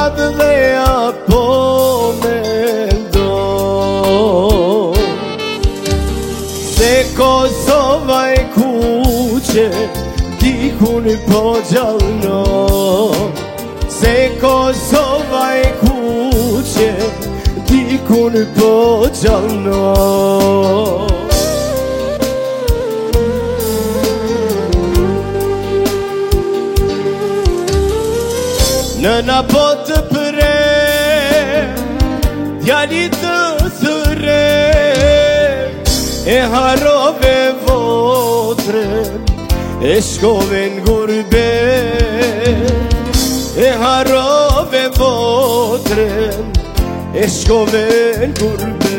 madhë dhe apo mendoj se Kosova e kuqe dikun po gjallënon, se Kosova e kuqe dikun po gjallënon. Nëna po të pre, djalit të thëre, e harove votren, e shkove n'gurbet, e harove votren, e shkove n'gurbet.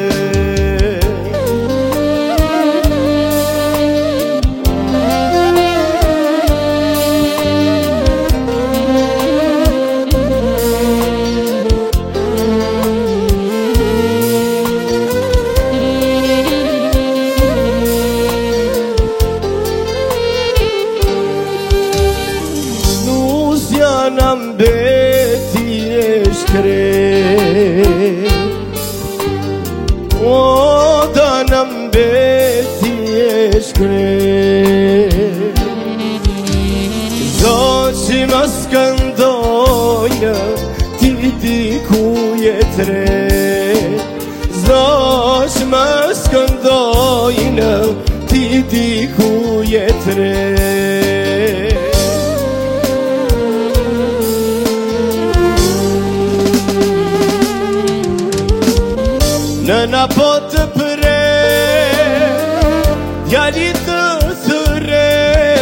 Në mbeti e shkret, o da në mbeti e shkret, Zot që më skëndojnë ti di ku jetre, Zot që më skëndojnë ti di ku jetre. Nëna po të pre, djalit të thëre,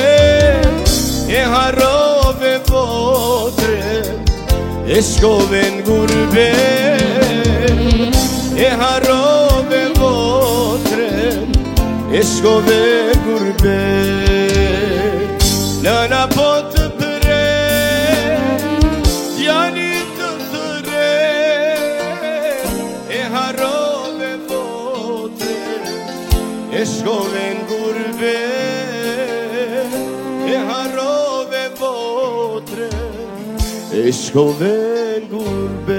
e harove votren, e shkove n'gurbet, e harove votren, e shkove n'gurbet. Nëna po të pre, djalit të thëre, e harove e shkove n'gurbet, e harove votren, e shkove n'gurbet.